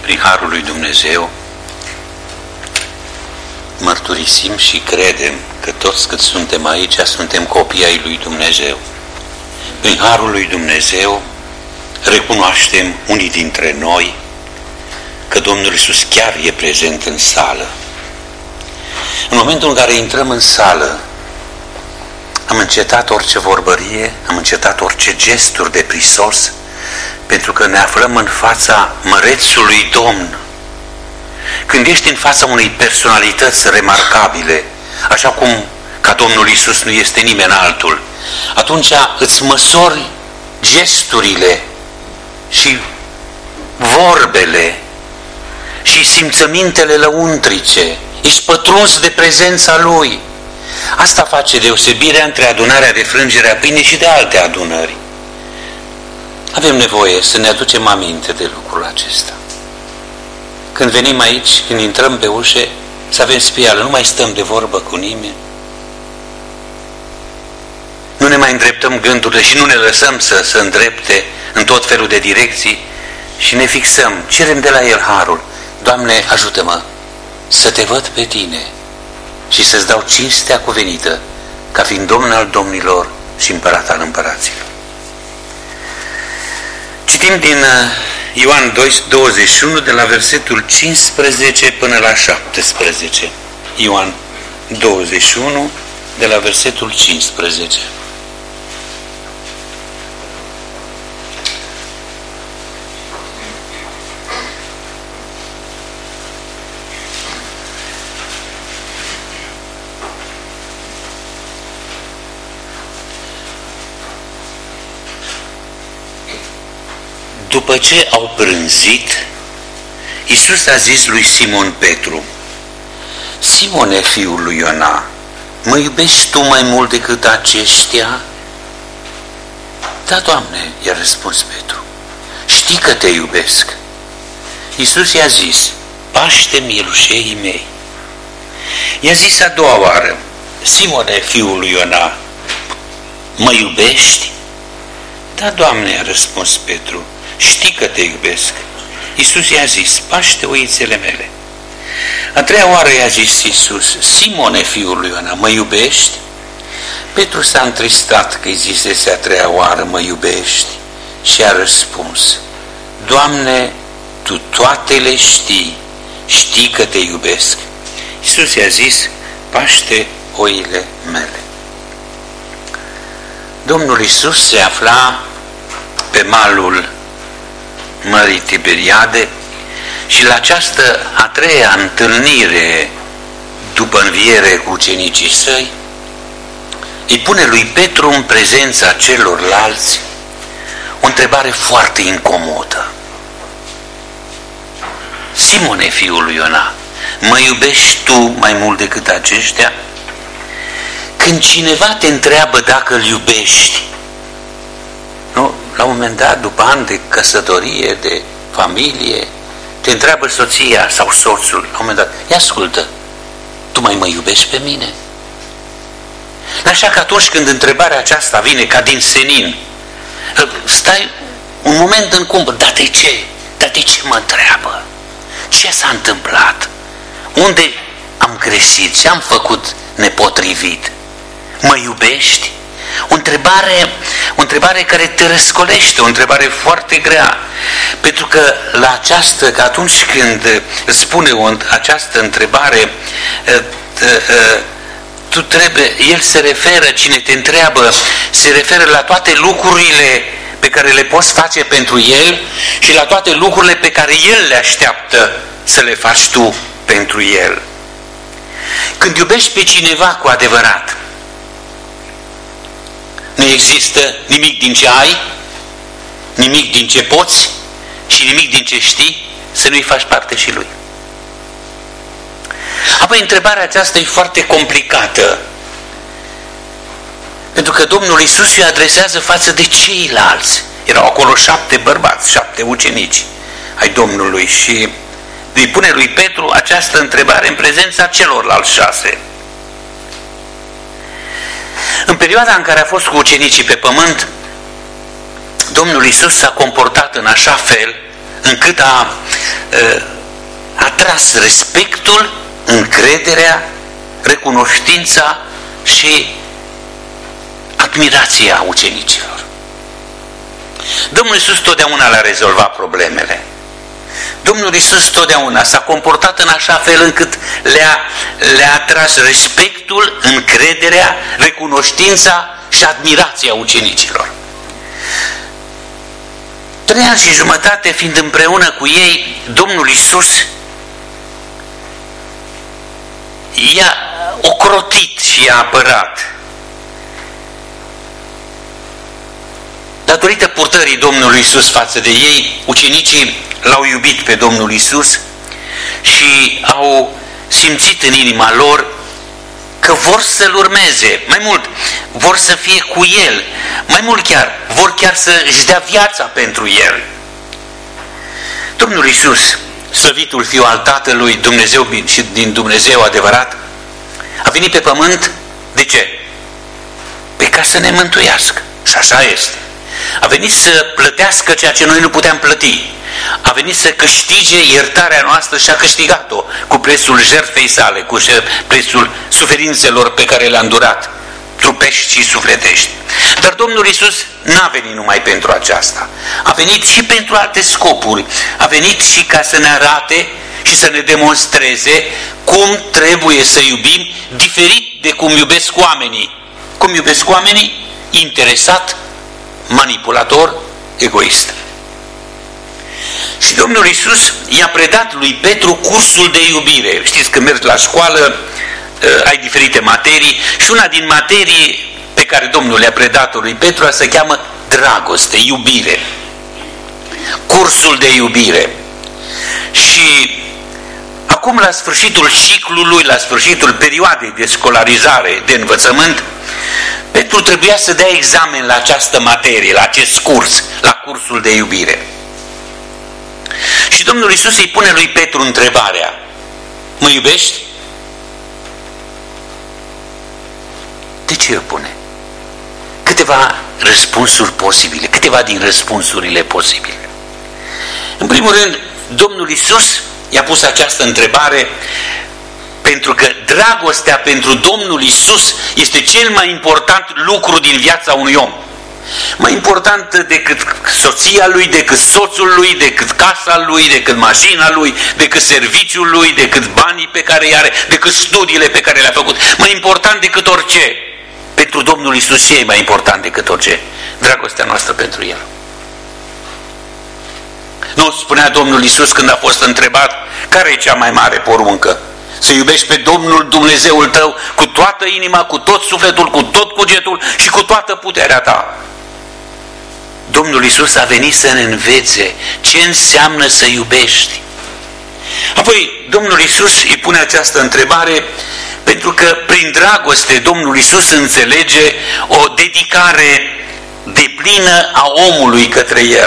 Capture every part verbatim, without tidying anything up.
prin Harul lui Dumnezeu, mărturisim și credem că toți cât suntem aici, suntem copii ai lui Dumnezeu. Prin Harul lui Dumnezeu recunoaștem unii dintre noi că Domnul Iisus chiar e prezent în sală. În momentul în care intrăm în sală, am încetat orice vorbărie, am încetat orice gesturi de prisos, pentru că ne aflăm în fața mărețului Domn. Când ești în fața unei personalități remarcabile, așa cum ca Domnul Iisus nu este nimeni altul, atunci îți măsori gesturile și vorbele și simțămintele lăuntrice, ești pătruns de prezența Lui. Asta face deosebirea între adunarea de frângere a pâinii și de alte adunări. Avem nevoie să ne aducem aminte de lucrul acesta. Când venim aici, când intrăm pe ușe, să avem spială, nu mai stăm de vorbă cu nimeni. Nu ne mai îndreptăm gândurile și nu ne lăsăm să se îndrepte în tot felul de direcții și ne fixăm, cerem de la El harul. Doamne, ajută-mă să Te văd pe Tine și să-ți dau cinstea cuvenită ca fiind Domn al domnilor și Împărat al împăraților. Citim din Ioan douăzeci și unu, de la versetul cincisprezece până la șaptesprezece. Ioan douăzeci și unu, de la versetul cincisprezece. După ce au prânzit, Iisus a zis lui Simon Petru: Simone, fiul lui Iona, mă iubești tu mai mult decât aceștia? Da, Doamne, i-a răspuns Petru, știi că te iubesc. Iisus i-a zis: paște mielușeii mei. I-a zis a doua oară: Simone, fiul lui Iona, mă iubești? Da, Doamne, i-a răspuns Petru, știi că te iubesc. Iisus i-a zis: paște oițele mele. A treia oară i-a zis Iisus: Simone, fiul lui Iona, mă iubești? Petru s-a întristat că îi zisese a treia oară: mă iubești? Și a răspuns: Doamne, Tu toate le știi, știi că te iubesc. Iisus i-a zis: paște oile mele. Domnul Iisus se afla pe malul Mării Tiberiade și la această a treia întâlnire după înviere cu ucenicii săi, îi pune lui Petru în prezența celorlalți o întrebare foarte incomodă. Simone, fiul lui Iona, mă iubești tu mai mult decât aceștia? Când cineva te întreabă dacă îl iubești, nu? La un moment dat, după ani de căsătorie, de familie, te întreabă soția sau soțul, la un moment dat: ia ascultă, tu mai mă iubești pe mine? Așa că atunci când întrebarea aceasta vine ca din senin, stai un moment în cumpăr: dar de ce? Dar de ce mă întreabă? Ce s-a întâmplat? Unde am greșit? Ce am făcut nepotrivit? Mă iubești? O întrebare, o întrebare care te răscolește, o întrebare foarte grea. Pentru că la această, că atunci când spune o, această întrebare, tu trebuie, el se referă, cine te întreabă, se referă la toate lucrurile pe care le poți face pentru el și la toate lucrurile pe care el le așteaptă să le faci tu pentru el. Când iubești pe cineva cu adevărat, nu există nimic din ce ai, nimic din ce poți și nimic din ce știi să nu-i faci parte și lui. Apoi întrebarea aceasta e foarte complicată, pentru că Domnul Iisus îi adresează față de ceilalți. Erau acolo șapte bărbați, șapte ucenici ai Domnului și îi pune lui Petru această întrebare în prezența celorlalți șase. În perioada în care a fost cu ucenicii pe pământ, Domnul Iisus s-a comportat în așa fel încât a uh, atras respectul, încrederea, recunoștința și admirația ucenicilor. Domnul Iisus totdeauna le-a rezolvat problemele. Domnul Iisus totdeauna s-a comportat în așa fel încât le-a, le-a atras respectul, încrederea, recunoștința și admirația ucenicilor. Trei ani și jumătate fiind împreună cu ei, Domnul Iisus i-a ocrotit și i-a apărat. Datorită purtării Domnului Iisus față de ei, ucenicii l-au iubit pe Domnul Iisus și au simțit în inima lor că vor să-L urmeze, mai mult, vor să fie cu El, mai mult chiar, vor chiar să-și dea viața pentru El. Domnul Iisus, slăvitul Fiu al Tatălui, Dumnezeu și din Dumnezeu adevărat, a venit pe pământ, de ce? Pe ca să ne mântuiască. Și așa este. A venit să plătească ceea ce noi nu puteam plăti. A venit să câștige iertarea noastră și a câștigat-o cu prețul jertfei sale, cu prețul suferințelor pe care le-a îndurat, trupești și sufletești. Dar Domnul Iisus n-a venit numai pentru aceasta. A venit și pentru alte scopuri. A venit și ca să ne arate și să ne demonstreze cum trebuie să iubim diferit de cum iubesc oamenii. Cum iubesc oamenii? Interesat, manipulator, egoist. Și Domnul Iisus i-a predat lui Petru cursul de iubire. Știți că mergi la școală, ai diferite materii și una din materii pe care Domnul le-a predat-o lui Petru se cheamă dragoste, iubire. Cursul de iubire. Și acum, la sfârșitul ciclului, la sfârșitul perioadei de scolarizare, de învățământ, Petru trebuia să dea examen la această materie, la acest curs, la cursul de iubire. Și Domnul Iisus îi pune lui Petru întrebarea: mă iubești? De ce îl pune? Câteva răspunsuri posibile, câteva din răspunsurile posibile. În primul rând, Domnul Iisus i-a pus această întrebare pentru că dragostea pentru Domnul Iisus este cel mai important lucru din viața unui om. Mai important decât soția lui, decât soțul lui, decât casa lui, decât mașina lui, decât serviciul lui, decât banii pe care îi are, decât studiile pe care le-a făcut. Mai important decât orice. Pentru Domnul Iisus ce e mai important decât orice? Dragostea noastră pentru El. Nu spunea Domnul Iisus când a fost întrebat care e cea mai mare poruncă? Să iubești pe Domnul Dumnezeul tău cu toată inima, cu tot sufletul, cu tot cugetul și cu toată puterea ta. Domnul Iisus a venit să ne învețe ce înseamnă să iubești. Apoi Domnul Iisus îi pune această întrebare pentru că prin dragoste Domnul Iisus înțelege o dedicare deplină a omului către El.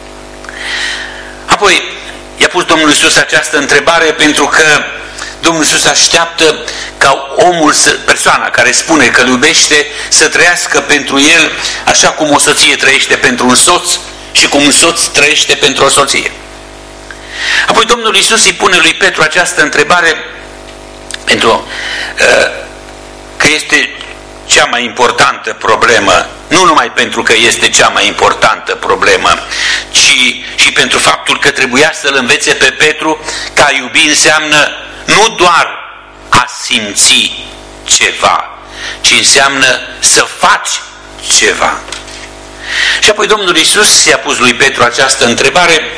Apoi i-a pus Domnul Iisus această întrebare pentru că Domnul Iisus așteaptă ca omul, să, persoana care spune că îl iubește, să trăiască pentru el așa cum o soție trăiește pentru un soț și cum un soț trăiește pentru o soție. Apoi Domnul Iisus îi pune lui Petru această întrebare pentru că este cea mai importantă problemă, nu numai pentru că este cea mai importantă problemă, ci și pentru faptul că trebuia să-l învețe pe Petru că a iubi înseamnă nu doar a simți ceva, ci înseamnă să faci ceva. Și apoi Domnul Iisus i-a pus lui Petru această întrebare,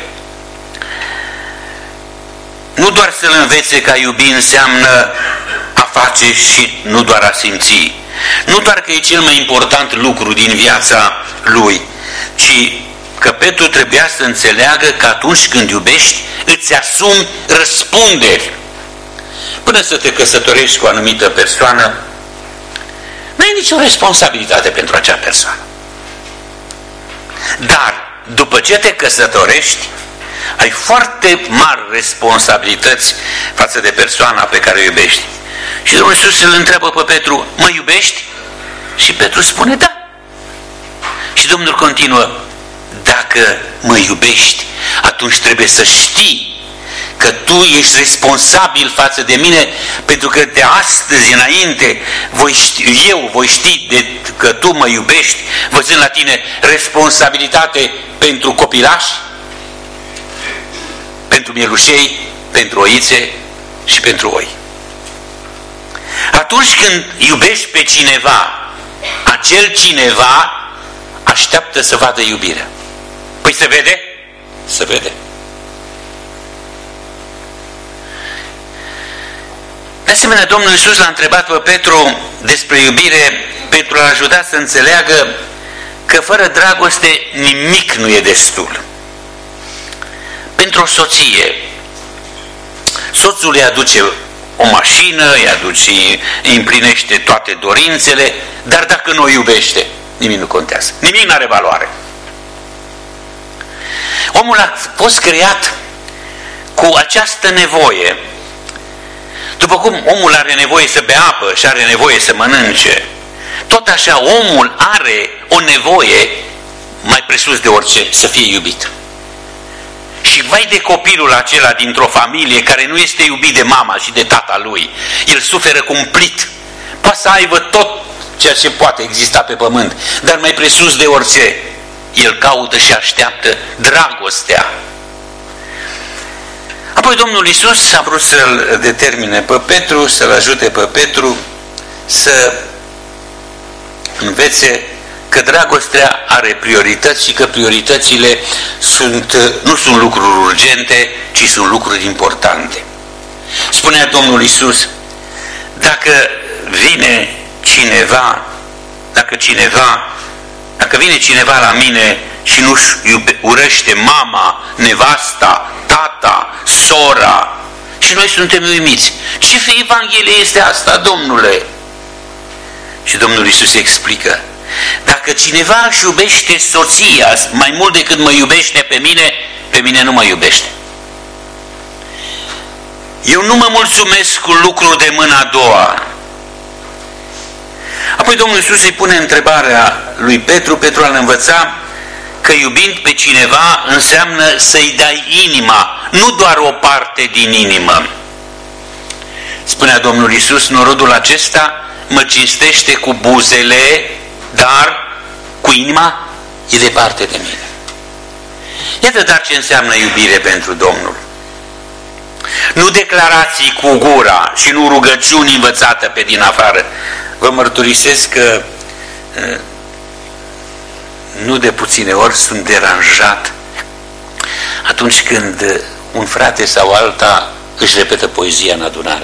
nu doar să-l învețe că a iubi înseamnă a face și nu doar a simți, nu doar că e cel mai important lucru din viața lui, ci că Petru trebuia să înțeleagă că atunci când iubești, îți asumi răspunderi. Până să te căsătorești cu o anumită persoană, nu ai nicio responsabilitate pentru acea persoană. Dar după ce te căsătorești, ai foarte mari responsabilități față de persoana pe care o iubești. Și Domnul Iisus îl întreabă pe Petru, mă iubești? Și Petru spune da. Și Domnul continuă, dacă mă iubești, atunci trebuie să știi că tu ești responsabil față de mine, pentru că de astăzi înainte voi ști, eu voi ști de, că tu mă iubești, văzând la tine responsabilitate pentru copilași, pentru mielușei, pentru oițe și pentru oi. Atunci când iubești pe cineva, acel cineva așteaptă să vadă iubirea. Păi se vede? Se vede. De asemenea, Domnul Iisus l-a întrebat pe Petru despre iubire pentru a-l ajuta să înțeleagă că fără dragoste nimic nu e destul. Pentru o soție, soțul îi aduce o mașină, îi aduce, îi împlinește toate dorințele, dar dacă nu o iubește, nimic nu contează. Nimic nu are valoare. Omul a fost creat cu această nevoie. După cum omul are nevoie să bea apă și are nevoie să mănânce, tot așa omul are o nevoie mai presus de orice, să fie iubit. Și vai de copilul acela dintr-o familie care nu este iubit de mama și de tata lui. El suferă cumplit. Poate să aibă tot ceea ce poate exista pe pământ, dar mai presus de orice, el caută și așteaptă dragostea. Apoi Domnul Iisus a vrut să-l determine pe Petru, să-l ajute pe Petru să învețe că dragostea are priorități și că prioritățile sunt, nu sunt lucruri urgente, ci sunt lucruri importante. Spunea Domnul Iisus, dacă vine cineva, dacă cineva, dacă vine cineva la mine și nu-și urăște mama, nevasta, tata, sora, și noi suntem uimiți. Ce Evanghelie este asta, Domnule? Și Domnul Iisus explică, dacă cineva își iubește soția mai mult decât mă iubește pe mine, pe mine nu mă iubește. Eu nu mă mulțumesc cu lucruri de mâna a doua. Apoi Domnul Iisus îi pune întrebarea lui Petru, Petru îl învăța că iubind pe cineva înseamnă să-i dai inima, nu doar o parte din inimă. Spunea Domnul Iisus, norodul acesta mă cinstește cu buzele, dar cu inima e departe de mine. Iată dar ce înseamnă iubire pentru Domnul. Nu declarații cu gura și nu rugăciuni învățate pe din afară. Vă mărturisesc că nu de puține ori sunt deranjat atunci când un frate sau alta își repetă poezia în adunare.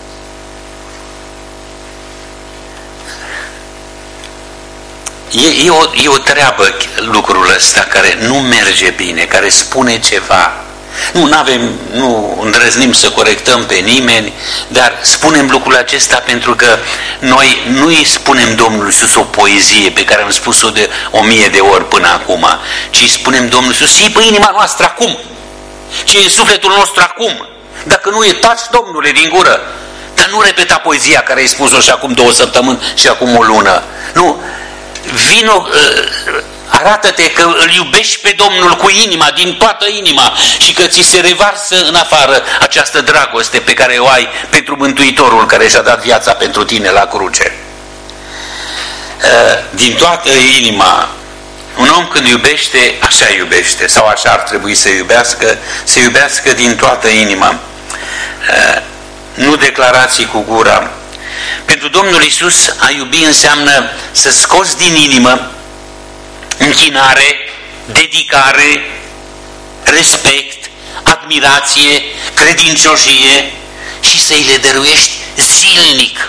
E, e, o, e o treabă lucrul ăsta care nu merge bine, care spune ceva. Nu avem, nu îndrăznim să corectăm pe nimeni, dar spunem lucrul acesta pentru că noi nu îi spunem Domnului Iisus o poezie pe care am spus-o de o mie de ori până acum, ci îi spunem Domnului Iisus, ții pe inima noastră acum, ce e în sufletul nostru acum. Dacă nu e, taci, Domnule, din gură. Dar nu repeta poezia care ai spus-o și acum două săptămâni și acum o lună. Nu, vino... Uh, arată-te că îl iubești pe Domnul cu inima, din toată inima, și că ți se revarsă în afară această dragoste pe care o ai pentru Mântuitorul care și-a dat viața pentru tine la cruce. Din toată inima, un om când iubește, așa iubește, sau așa ar trebui să iubească, să iubească din toată inima. Nu declarații cu gura. Pentru Domnul Iisus, a iubi înseamnă să scoți din inimă închinare, dedicare, respect, admirație, credincioșie și să-i le dăruiești zilnic.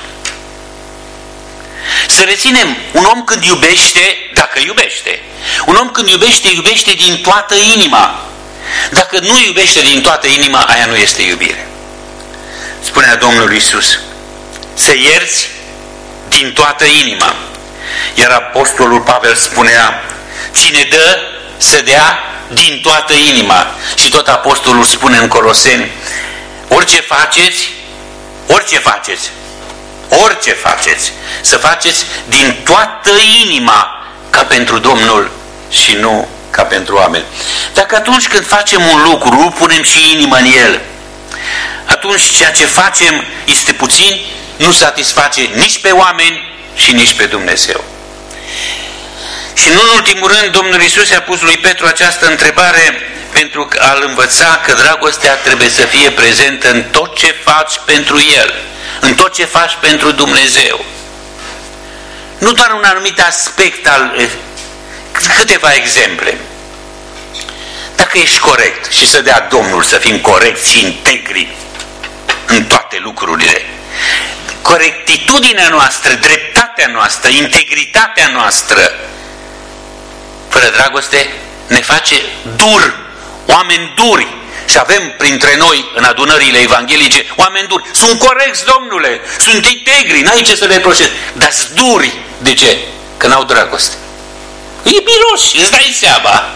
Să reținem, un om când iubește, dacă iubește, un om când iubește, iubește din toată inima. Dacă nu iubește din toată inima, aia nu este iubire. Spunea Domnul Iisus, să ierți din toată inima. Iar apostolul Pavel spunea, cine dă, să dea din toată inima. Și tot apostolul spune în Coloseni, orice faceți, orice faceți, orice faceți, să faceți din toată inima, ca pentru Domnul și nu ca pentru oameni. Dacă atunci când facem un lucru, punem și inima în el, atunci ceea ce facem este puțin, nu satisface nici pe oameni și nici pe Dumnezeu. Și nu în ultimul rând, Domnul Iisus a pus lui Petru această întrebare pentru a-l învăța că dragostea trebuie să fie prezentă în tot ce faci pentru El, în tot ce faci pentru Dumnezeu. Nu doar un anumit aspect al... Câteva exemple. Dacă ești corect, și să dea Domnul să fim corecți și integri în toate lucrurile, corectitudinea noastră, dreptatea noastră, integritatea noastră, fără dragoste, ne face dur, oameni duri. Și avem printre noi, în adunările evanghelice, oameni duri. Sunt corecți, Domnule, sunt integri, n-ai ce să le reproșezi, dar sunt duri. De ce? Că n-au dragoste. E miroși, îți dai seama.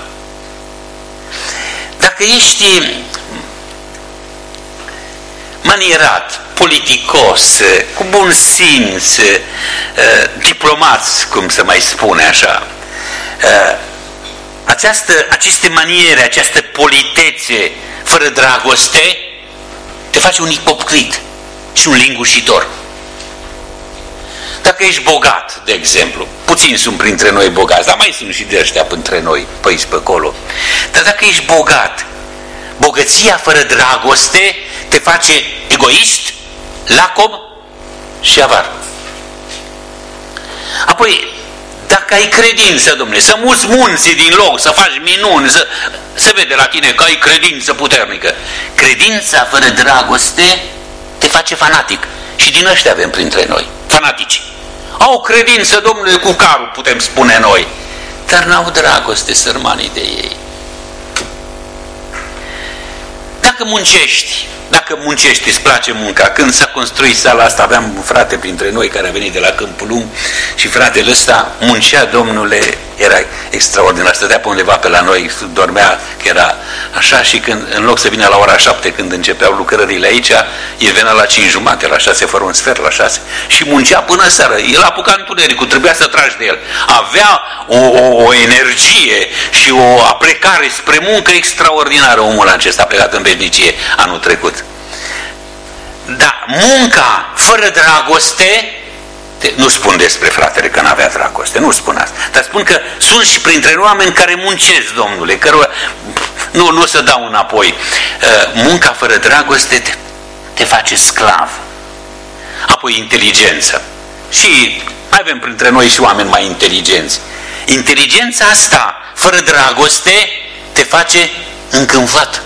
Dacă ești manierat, politicos, cu bun simț, diplomat, cum se mai spune așa, această, aceste maniere, această politețe fără dragoste te face un ipocrit și un lingușitor. Dacă ești bogat, de exemplu, puțini sunt printre noi bogați, dar mai sunt și de ăștia printre noi, pe aici, pe acolo. Dar dacă ești bogat, bogăția fără dragoste te face egoist, lacom și avar. Apoi, dacă ai credință, domnule, să muți munții din loc, să faci minuni, să, se vede la tine că ai credință puternică. Credința fără dragoste te face fanatic. Și din ăștia avem printre noi, fanatici. Au credință, domnule, cu carul, putem spune noi, dar n-au dragoste sărmanii de ei. Dacă muncești, dacă muncești, îți place munca. Când s-a construit sala asta, aveam un frate printre noi care a venit de la Câmpul Lung și fratele ăsta muncea, domnule, era extraordinar, stătea pe undeva pe la noi, dormea, că era așa, și când, în loc să vină la ora șapte când începeau lucrările aici, el venea la cinci jumate, la șase, fără un sfert, la șase, și muncea până seara. El apuca întunericul, trebuia să tragi de el. Avea o, o, o energie și o aplecare spre muncă extraordinară, omul acesta a plecat în veșnicie anul trecut. Dar munca fără dragoste, nu spun despre fratele că n-avea dragoste, nu spun asta, dar spun că sunt și printre oameni care muncesc, domnule, cărora, nu, nu o să dau înapoi. Munca fără dragoste te, te face sclav. Apoi inteligență. Și avem printre noi și oameni mai inteligenți. Inteligența asta, fără dragoste, te face încânfat.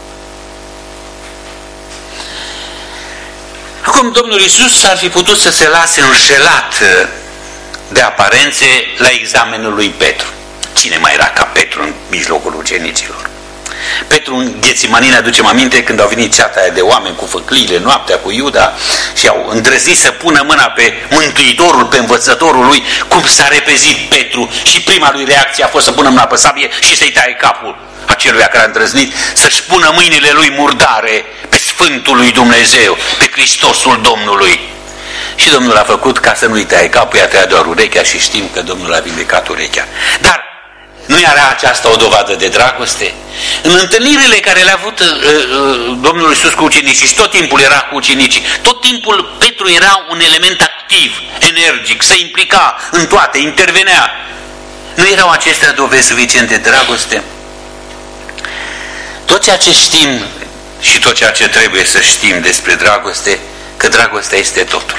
Acum, Domnul Iisus ar fi putut să se lase înșelat de aparențe la examenul lui Petru. Cine mai era ca Petru în mijlocul ucenicilor? Petru în Ghețimanine, aducem aminte, când au venit ceata aia de oameni cu făcliile noaptea cu Iuda și au îndrăznit să pună mâna pe Mântuitorul, pe învățătorul lui, cum s-a repezit Petru și prima lui reacție a fost să pună mâna pe sabie și să-i taie capul aceluia care a îndrăznit să-și pună mâinile lui murdare pe Sfântul lui Dumnezeu, pe Hristosul Domnului. Și Domnul a făcut ca să nu-i taie capul, i-a tăiat doar urechea și știm că Domnul a vindecat urechea. Dar nu era aceasta o dovadă de dragoste? În întâlnirile care le-a avut uh, uh, Domnul Iisus cu ucenicii, și tot timpul era cu ucenicii, tot timpul Petru era un element activ, energic, se implica în toate, intervenea. Nu erau acestea dovezi suficiente de dragoste? Tot ceea ce știm și tot ceea ce trebuie să știm despre dragoste, că dragostea este totul.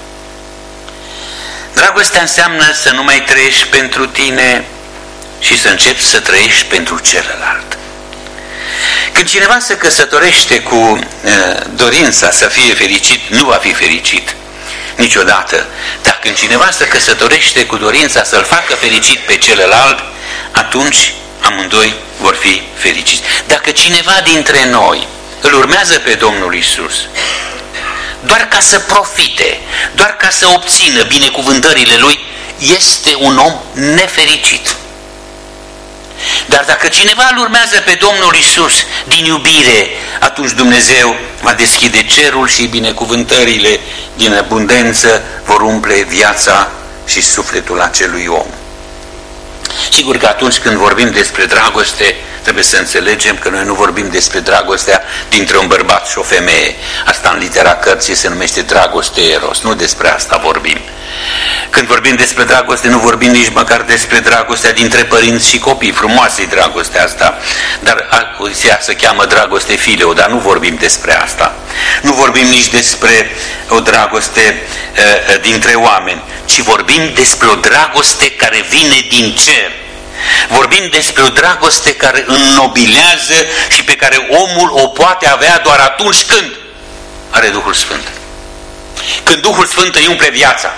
Dragostea înseamnă să nu mai trăiești pentru tine și să începi să trăiești pentru celălalt. Când cineva se căsătorește cu uh, dorința să fie fericit, nu va fi fericit niciodată. Dar când cineva se căsătorește cu dorința să-l facă fericit pe celălalt, atunci amândoi vor fi fericiți. Dacă cineva dintre noi îl urmează pe Domnul Iisus doar ca să profite, doar ca să obțină binecuvântările Lui, este un om nefericit. Dar dacă cineva îl urmează pe Domnul Iisus din iubire, atunci Dumnezeu va deschide cerul și binecuvântările din abundență vor umple viața și sufletul acelui om. Sigur că atunci când vorbim despre dragoste, trebuie să înțelegem că noi nu vorbim despre dragostea dintre un bărbat și o femeie. Asta în litera cărții se numește dragoste eros, nu despre asta vorbim. Când vorbim despre dragoste, nu vorbim nici măcar despre dragostea dintre părinți și copii. Frumoasă-i dragostea asta, dar ea se cheamă dragoste fileo, dar nu vorbim despre asta. Nu vorbim nici despre o dragoste uh, dintre oameni, ci vorbim despre o dragoste care vine din cer. Vorbim despre o dragoste care înnobilează și pe care omul o poate avea doar atunci când are Duhul Sfânt. Când Duhul Sfânt îi umple viața.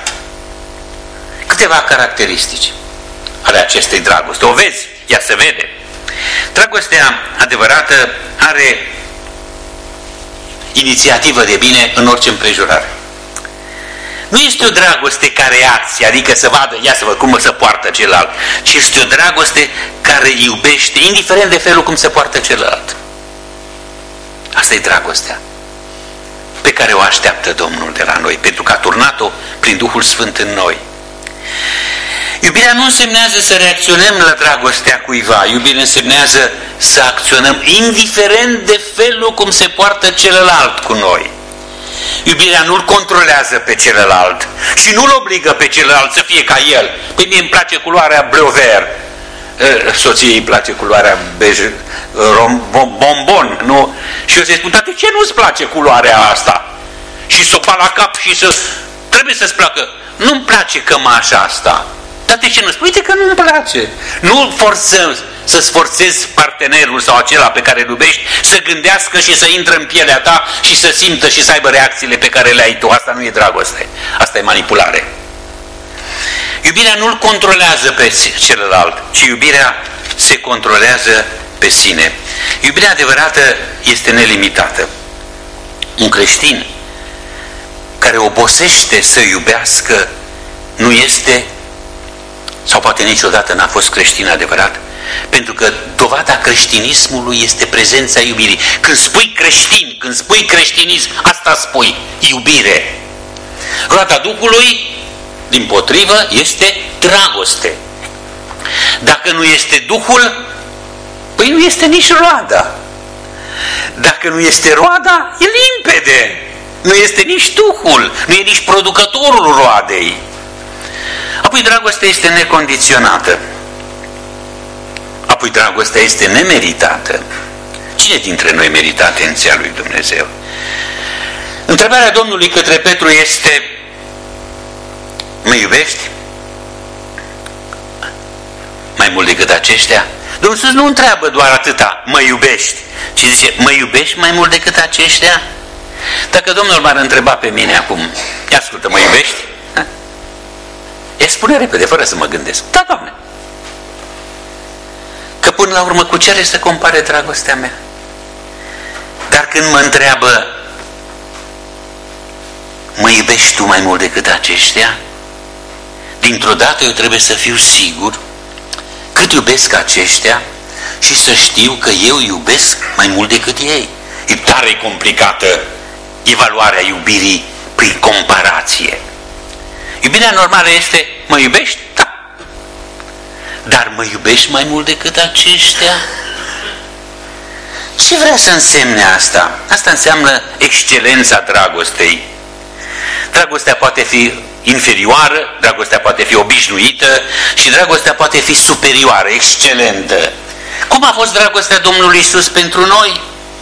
Câteva caracteristici ale acestei dragoste. O vezi, ea se vede. Dragostea adevărată are inițiativă de bine în orice împrejurare. Nu este o dragoste ca reacție, adică să vadă, ia să văd cum se poartă celălalt, ci este o dragoste care iubește, indiferent de felul cum se poartă celălalt. Asta e dragostea pe care o așteaptă Domnul de la noi, pentru că a turnat-o prin Duhul Sfânt în noi. Iubirea nu însemnează să reacționăm la dragostea cuiva, iubirea însemnează să acționăm indiferent de felul cum se poartă celălalt cu noi. Iubirea nu-l controlează pe celălalt și nu-l obligă pe celălalt să fie ca el. Pe mie îmi place culoarea bleu vert, soției îi place culoarea bej, bombon, nu? Și eu să-i spun, dar de ce nu-ți place culoarea asta? Și să o bat la cap și să... Trebuie să-ți placă. Nu-mi place cămașa asta. Dar de ce nu spui? Uite că nu-mi place. Nu forțăm să-ți forțezi partenerul sau acela pe care îl iubești să gândească și să intre în pielea ta și să simtă și să aibă reacțiile pe care le ai tu. Asta nu e dragoste. Asta e manipulare. Iubirea nu-l controlează pe celălalt, ci iubirea se controlează pe sine. Iubirea adevărată este nelimitată. Un creștin care obosește să iubească nu este, sau poate niciodată n-a fost creștin adevărat, pentru că dovada creștinismului este prezența iubirii. Când spui creștin, când spui creștinism, asta spui, iubire. Roada Duhului, dimpotrivă, este dragoste. Dacă nu este Duhul, păi nu este nici roada. Dacă nu este roada, e limpede. Nu este nici Duhul, nu e nici producătorul roadei. Apoi dragostea este necondiționată. Apoi dragostea este nemeritată. Cine dintre noi merită atenția lui Dumnezeu? Întrebarea Domnului către Petru este: mă iubești? Mai mult decât aceștia? Domnul Iisus nu întreabă doar atâta, mă iubești, ci zice, mă iubești mai mult decât aceștia? Dacă Domnul m-ar întreba pe mine acum, ia ascultă, mă iubești? E spune repede, fără să mă gândesc. Da, Doamne. Că până la urmă cu ce are să compare dragostea mea? Dar când mă întreabă, mă iubești tu mai mult decât aceștia? Dintr-o dată eu trebuie să fiu sigur cât iubesc aceștia și să știu că eu iubesc mai mult decât ei. E tare complicată evaluarea iubirii prin comparație. Iubirea normală este, mă iubești? Da. Dar mă iubești mai mult decât aceștia? Ce vrea să însemne asta? Asta înseamnă excelența dragostei. Dragostea poate fi inferioară, dragostea poate fi obișnuită și dragostea poate fi superioară, excelentă. Cum a fost dragostea Domnului Iisus pentru noi?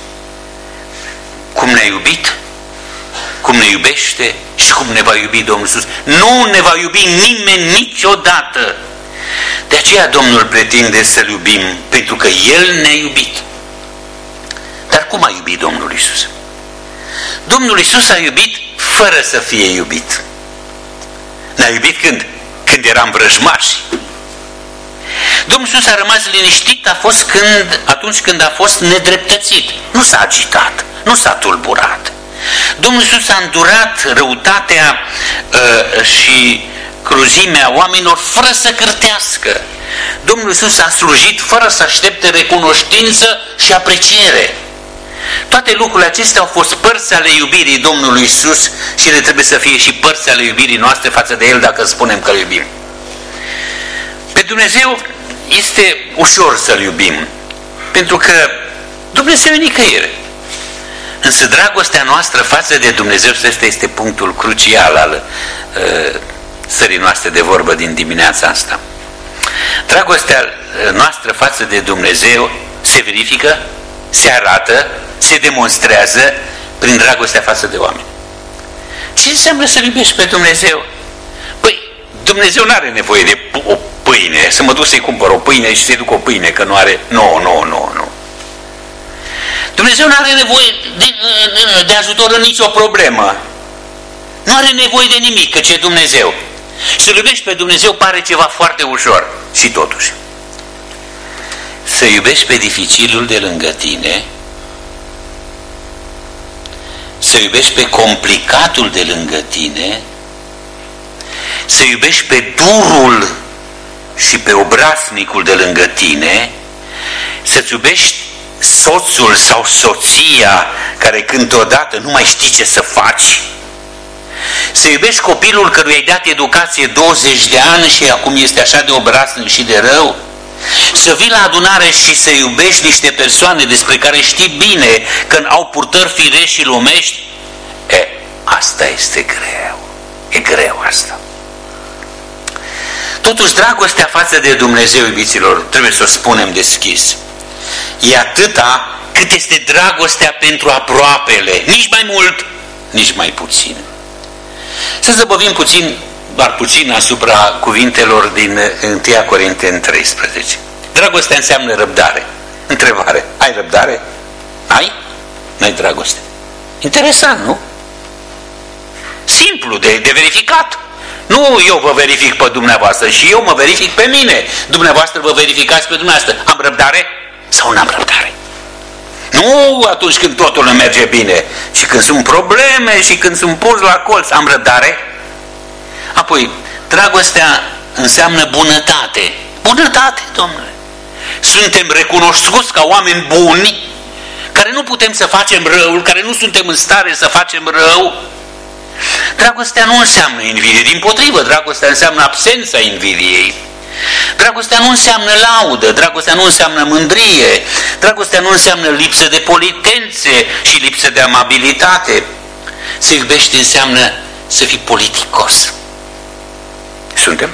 Cum ne-a iubit? Cum ne iubește și cum ne va iubi Domnul Iisus? Nu ne va iubi nimeni niciodată. De aceea Domnul pretinde să-L iubim, pentru că El ne-a iubit. Dar cum a iubit Domnul Iisus? Domnul Iisus a iubit fără să fie iubit. Ne-a iubit când? Când eram vrăjmași. Domnul Iisus a rămas liniștit a fost când, atunci când a fost nedreptățit. Nu s-a agitat, nu s-a tulburat. Domnul Iisus a îndurat răutatea uh, și cruzimea oamenilor fără să cârtească. Domnul Iisus a slujit fără să aștepte recunoștință și apreciere. Toate lucrurile acestea au fost părți ale iubirii Domnului Iisus și ele trebuie să fie și părți ale iubirii noastre față de El dacă spunem că îl iubim. Pe Dumnezeu este ușor să-L iubim, pentru că Dumnezeu e nicăieri. Însă dragostea noastră față de Dumnezeu, și ăsta este punctul crucial al uh, stării noastre de vorbă din dimineața asta. Dragostea noastră față de Dumnezeu se verifică, se arată, se demonstrează prin dragostea față de oameni. Ce înseamnă să iubești pe Dumnezeu? Păi, Dumnezeu nu are nevoie de o pâine, să mă duc să-i cumpăr o pâine și să-i duc o pâine, că nu are... Nu, nu, nu, nu. Dumnezeu nu are nevoie de, de ajutor în nicio problemă. Nu are nevoie de nimic, căci e Dumnezeu. Să-L iubești pe Dumnezeu pare ceva foarte ușor. Și totuși, să iubești pe dificilul de lângă tine, să iubești pe complicatul de lângă tine, să iubești pe durul și pe obraznicul de lângă tine, să-ți iubești soțul sau soția care câteodată nu mai știi ce să faci, să iubești copilul căruia ai dat educație douăzeci de ani și acum este așa de obraznic și de rău, să vii la adunare și să iubești niște persoane despre care știi bine că au purtări firești și lumești, e, asta este greu, e greu asta. Totuși, dragostea față de Dumnezeu, iubiților, trebuie să o spunem deschis, e atâta cât este dragostea pentru aproapele, nici mai mult, nici mai puțin. Să zăbovim puțin, doar puțin, asupra cuvintelor din întâi Corinteni treisprezece. Dragostea înseamnă răbdare. Întrebare, ai răbdare? Ai? N-ai dragoste. Interesant, nu? Simplu de, de verificat. Nu eu vă verific pe dumneavoastră și eu mă verific pe mine. Dumneavoastră vă verificați pe dumneavoastră. Am răbdare sau n-am răbdare? Nu atunci când totul îmi merge bine, ci când sunt probleme și când sunt pus la colț. Am răbdare? Apoi, dragostea înseamnă bunătate. Bunătate, domnule. Suntem recunoscuți ca oameni buni, care nu putem să facem răul, care nu suntem în stare să facem rău. Dragostea nu înseamnă invidie, dimpotrivă, dragostea înseamnă absența invidiei. Dragostea nu înseamnă laudă, dragostea nu înseamnă mândrie, dragostea nu înseamnă lipsă de politențe și lipsă de amabilitate. Să iubești înseamnă să fii politicos. Suntem?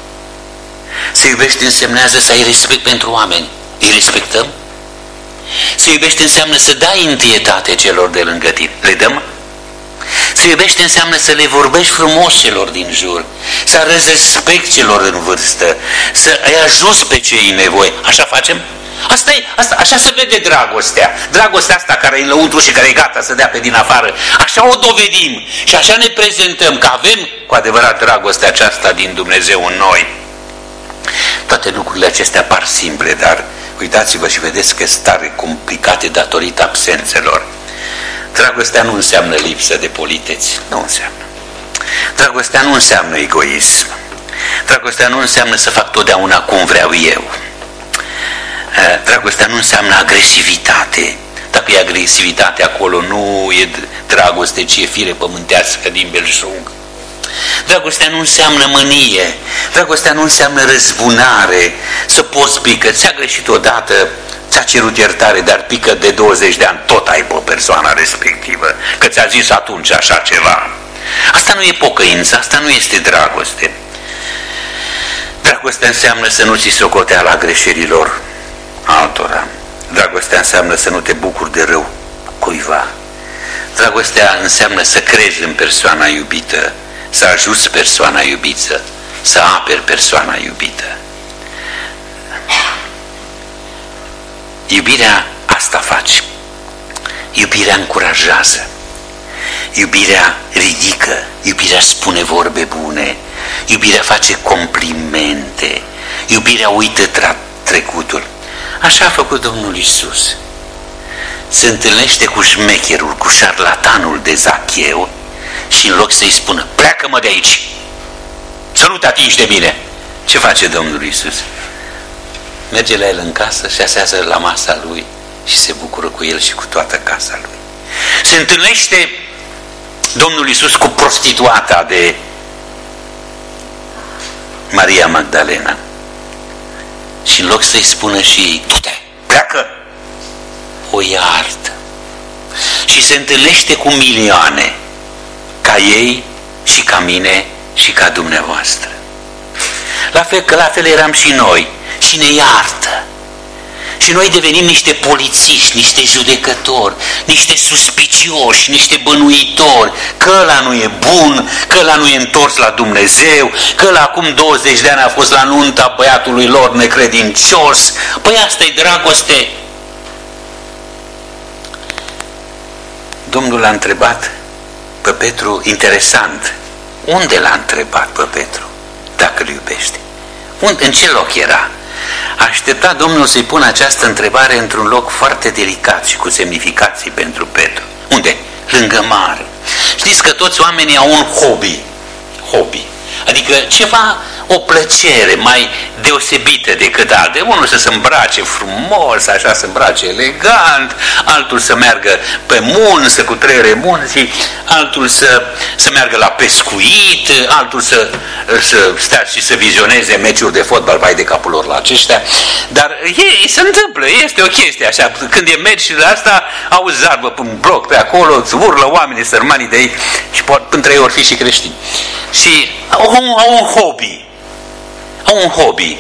Să iubești însemnează să ai respect pentru oameni. Îi respectăm? Să iubești înseamnă să dai întâietate celor de lângă tine. Le dăm? Să iubești înseamnă să le vorbești frumos celor din jur, să arăți respect celor în vârstă, să îi ajuți pe cei în nevoie. Așa facem? Asta e, asta, așa se vede dragostea. Dragostea asta care e în lăuntru și care e gata să dea pe din afară. Așa o dovedim și așa ne prezentăm că avem cu adevărat dragostea aceasta din Dumnezeu în noi. Toate lucrurile acestea par simple, dar uitați-vă și vedeți că sunt tare complicate datorită absențelor. Dragostea nu înseamnă lipsă de politeți, nu înseamnă. Dragostea nu înseamnă egoism. Dragostea nu înseamnă să fac totdeauna cum vreau eu. Dragostea nu înseamnă agresivitate. Dacă e agresivitate acolo, nu e dragoste, ci e fire pământească din belșug. Dragostea nu înseamnă mânie. Dragostea nu înseamnă răzbunare. Să poți pică, ți-a greșit odată, ți-a cerut iertare, dar pică de douăzeci de ani, tot ai pe persoana respectivă, că ți-a zis atunci așa ceva. Asta nu e pocăință, asta nu este dragoste. Dragostea înseamnă să nu ți socoteala greșelilor altora. Dragostea înseamnă să nu te bucuri de rău cuiva. Dragostea înseamnă să crezi în persoana iubită, să ajuți persoana iubită, să aperi persoana iubită. Iubirea asta face. Iubirea încurajează. Iubirea ridică. Iubirea spune vorbe bune. Iubirea face complimente. Iubirea uită trecutul. Așa a făcut Domnul Iisus. Se întâlnește cu șmecherul, cu șarlatanul de Zacheu și în loc să-i spună, pleacă-mă de aici, să nu te atingi de mine. Ce face Domnul Iisus? Merge la el în casă și asează la masa lui și se bucură cu el și cu toată casa lui. Se întâlnește Domnul Iisus cu prostituata de Maria Magdalena Și în loc să-i spună și ei, du-te, pleacă, o iartă. Și se întâlnește cu milioane, ca ei și ca mine și ca dumneavoastră. La fel că la fel eram și noi, și ne iartă. Și noi devenim niște polițiști, niște judecători, niște suspicioși, niște bănuitori, că ăla nu e bun, că ăla nu e întors la Dumnezeu, că ăla acum douăzeci de ani a fost la nunta băiatului lor necredincios. Păi asta e dragoste. Domnul l-a întrebat pe Petru, interesant, unde l-a întrebat pe Petru dacă îl iubește? Unde, în ce loc era? Aștepta Domnul să-i pună această întrebare într-un loc foarte delicat și cu semnificații pentru Petru. Unde? Lângă mare. Știți că toți oamenii au un hobby. Hobby. Adică ceva, o plăcere mai deosebită decât alte. Unul să se îmbrace frumos, așa să îmbrace elegant, altul să meargă pe mun, să cutreiere munții, altul să, să meargă la pescuit, altul să, să stea și să vizioneze meciuri de fotbal, vai de capul lor la aceștia. Dar ei, se întâmplă, este o chestie așa. Când e meci la asta, auzi zarbă pe un bloc pe acolo, îți urlă oamenii sărmanii de ei și poate între ei ori fi și creștini. Și au, au un hobby. Au un hobby.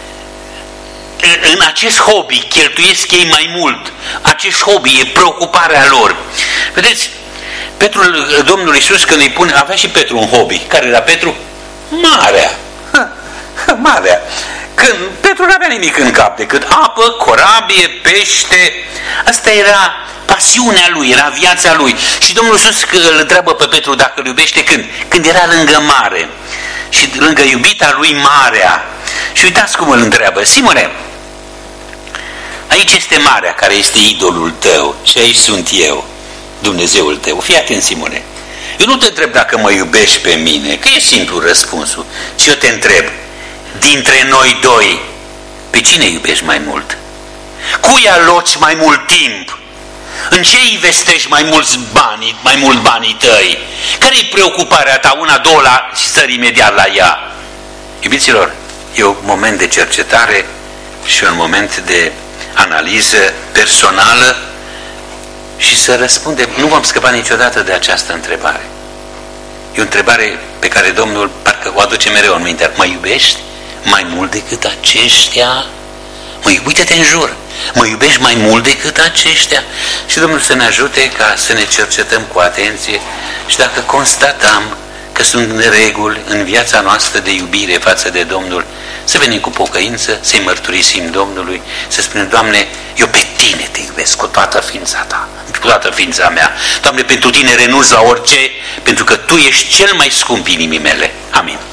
În acest hobby cheltuiesc ei mai mult. Acest hobby e preocuparea lor. Vedeți, Petru, Domnul Iisus când îi pune, avea și Petru un hobby. Care era Petru? Marea. Ha, ha, marea. Când Petru nu avea nimic în cap decât apă, corabie, pește. Asta era pasiunea lui, era viața lui. Și Domnul Iisus îl întreabă pe Petru dacă îl iubește când? Când era lângă mare. Și lângă iubita lui marea. Și uitați cum îl întreabă. Simone, aici este marea care este idolul tău și aici sunt eu, Dumnezeul tău. Fii atent, Simone. Eu nu te întreb dacă mă iubești pe mine, că e simplu răspunsul. Ci eu te întreb, dintre noi doi, pe cine iubești mai mult? Cui aloci mai mult timp? În ce investești mai mulți bani, mai mult banii tăi? Care-i preocuparea ta? Una, două la, și sări imediat la ea. Iubiților, e un moment de cercetare și un moment de analiză personală și să răspundem. Nu vom scăpa niciodată de această întrebare. E o întrebare pe care Domnul parcă o aduce mereu în minte. Mă iubești mai mult decât aceștia? Mă, uite-te în jur. Mă iubești mai mult decât aceștia? Și Domnul să ne ajute ca să ne cercetăm cu atenție și dacă constatăm că sunt nereguli în viața noastră de iubire față de Domnul, să venim cu pocăință, să-i mărturisim Domnului, să spunem, Doamne, eu pe Tine te iubesc cu toată ființa Ta, cu toată ființa mea. Doamne, pentru Tine renunț la orice, pentru că Tu ești cel mai scump inimii mele. Amin.